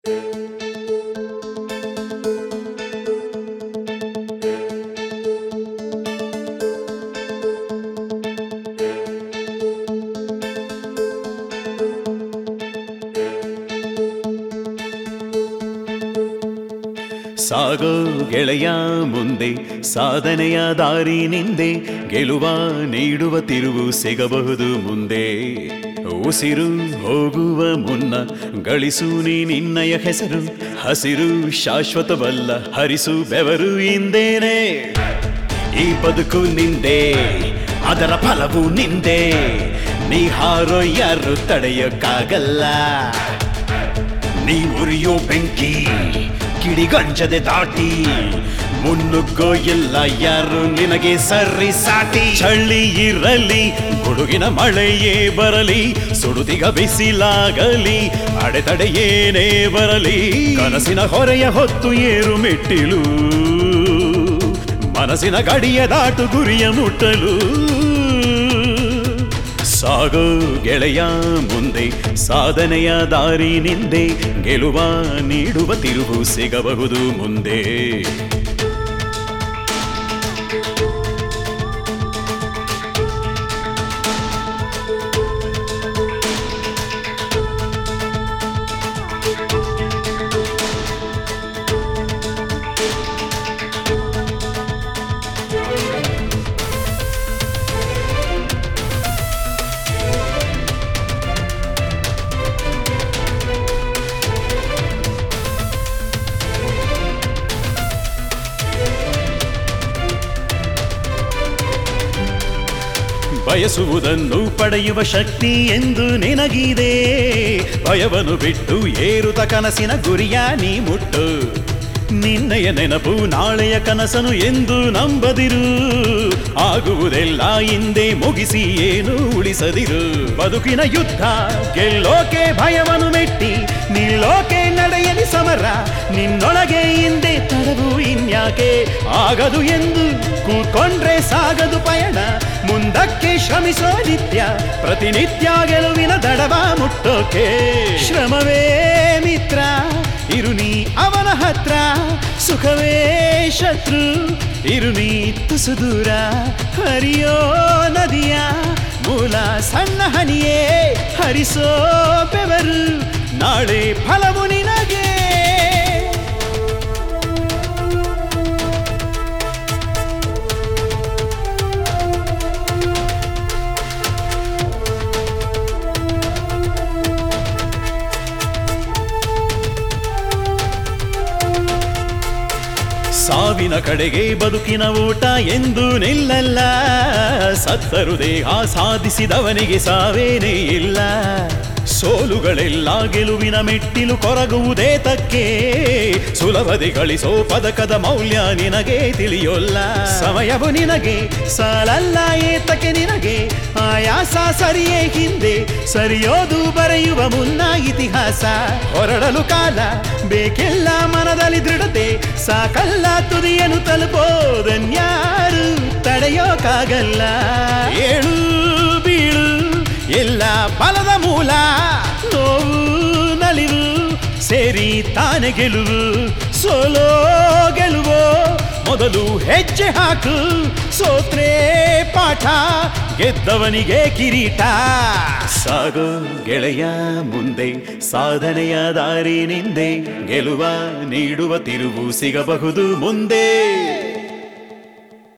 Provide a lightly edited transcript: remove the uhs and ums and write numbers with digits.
sago ಗೆಳೆಯ ಮುಂದೆ ಸಾಧನೆಯ ದಾರಿ ನಿಂದೆ ಗೆಲುವ ನೀಡುವ ತಿರುವು ಸಿಗಬಹುದು ಮುಂದೆ ಉಸಿರು ಹೋಗುವ ಮುನ್ನ ಗಳಿಸು ನೀ ನಿನ್ನಯ ಹೆಸರು ಹಸಿರು ಶಾಶ್ವತವಲ್ಲ ಹರಿಸು ಬೆವರು ಹಿಂದೇನೆ ಈ ಬದುಕು ನಿಂದೆ ಅದರ ಫಲವು ನಿಂದೆ ನೀ ಹಾರೋ ಯಾರು ತಡೆಯಕ್ಕಾಗಲ್ಲ ನೀ ಉರಿಯೋ ಬೆಂಕಿ ಕಿಡಿಗಂಜದೆ ದಾಟಿ ಮುನ್ನುಗ್ಗೋ ಇಲ್ಲ ಯಾರು ನಿನಗೆ ಸರಿ ಸಾಟಿ ಚಳಿ ಇರಲಿ ಗುಡುಗಿನ ಮಳೆಯೇ ಬರಲಿ ಸುಡುದಿಗ ಬಿಸಿಲಾಗಲಿ ಅಡೆತಡೆ ಏನೇ ಬರಲಿ ಕನಸಿನ ಹೊರೆಯ ಹೊತ್ತು ಏರು ಮೆಟ್ಟಿಲು ಮನಸ್ಸಿನ ಗಡಿಯ ದಾಟು ಗುರಿಯ ಮುಟ್ಟಲು ಸಾಗೋ ಗೆಳೆಯ ಮುಂದೆ ಸಾಧನೆಯ ದಾರಿ ನಿಂದೆ ಗೆಲುವ ನೀಡುವ ತಿರುವು ಸಿಗಬಹುದು ಮುಂದೆ ಬಯಸುವುದನ್ನು ಪಡೆಯುವ ಶಕ್ತಿ ಎಂದು ನಿನಗಿದೆ ಭಯವನ್ನು ಬಿಟ್ಟು ಏರುತ ಕನಸಿನ ಗುರಿಯ ನೀ ಮುಟ್ಟು ನಿನ್ನಯ ನೆನಪು ನಾಳೆಯ ಕನಸನು ಎಂದು ನಂಬದಿರು ಆಗುವುದೆಲ್ಲ ಹಿಂದೆ ಮುಗಿಸಿ ಏನು ಉಳಿಸದಿರು ಬದುಕಿನ ಯುದ್ಧ ಗೆಲ್ಲೋಕೆ ಭಯವನ್ನು ಮೆಟ್ಟಿ ನಿಲ್ಲೋಕೆ ನಡೆಯಲಿ ಸಮರ ನಿನ್ನೊಳಗೆ ಹಿಂದೆ ತಡವು ಇನ್ಯಾಕೆ ಆಗದು ಎಂದು ಕೂತ್ಕೊಂಡ್ರೆ ಸಾಗದು ಪಯಣ ಮುಂದಕ್ಕೆ ಶ್ರಮಿಸೋ ನಿತ್ಯ ಪ್ರತಿನಿತ್ಯ ಗೆಲುವಿನ ದಡವ ಮುಟ್ಟೋಕೆ ಶ್ರಮವೇ ಮಿತ್ರ ಇರು ನೀ ಅವನ ಹತ್ರ ಸುಖವೇ ಶತ್ರು ಇರು ನೀ ತುಸು ದೂರ ಹರಿಯೋ ನದಿಯ ಮೂಲ ಸಣ್ಣ ಹನಿಯೇ ಹರಿಸೋ ಬೆವರು ನಾಳೆ ಫಲವು ನಿನಗೆ ಸಾವಿನ ಕಡೆಗೆ ಬದುಕಿನ ಓಟ ಎಂದು ನಿಲ್ಲಲ್ಲ ಸತ್ತರು ದೇಹ ಸಾಧಿಸಿದವನಿಗೆ ಸಾವೇನೇ ಇಲ್ಲ ಸೋಲುಗಳೆಲ್ಲ ಗೆಲುವಿನ ಮೆಟ್ಟಿಲು ಕೊರಗುವುದೇ ತಕ್ಕೆ ಸುಲಭದೆ ಗಳಿಸೋ ಪದಕದ ಮೌಲ್ಯ ನಿನಗೆ ತಿಳಿಯೋಲ್ಲ ಸಮಯವು ನಿನಗೆ ಸಾಲಲ್ಲ ಏತಕ್ಕೆ ನಿನಗೆ ಆಯಾಸ ಸರಿಯೇ ಹಿಂದೆ ಸರಿಯೋದು ಬರೆಯುವ ಮುನ್ನ ಇತಿಹಾಸ ಹೊರಡಲು ಕಾಲ ಬೇಕೆಲ್ಲ ಮನದಲ್ಲಿ ದೃಢತೆ ಸಾಕಲ್ಲ ತುದಿಯನ್ನು ತಲುಪೋದನ್ಯಾರು ತಡೆಯೋಕಾಗಲ್ಲ ಏಳು ಬೀಳು ಎಲ್ಲ ಬಲದ ಮೂಲ ನೋವು ನಲಿವು ಸೇರಿ ತಾನೆ ಗೆಲುವು ಸೋಲೋ ಗೆಲುವೋ ಮೊದಲು ಹೆಜ್ಜೆ ಹಾಕು ಸೋತ್ರೆ ಪಾಠ ಗೆದ್ದವನಿಗೆ ಕಿರೀಟ ಸಾಗೋ ಗೆಳೆಯ ಮುಂದೆ ಸಾಧನೆಯ ದಾರಿ ನಿಂದೆ ಗೆಲುವ ನೀಡುವ ತಿರುವು ಸಿಗಬಹುದು ಮುಂದೆ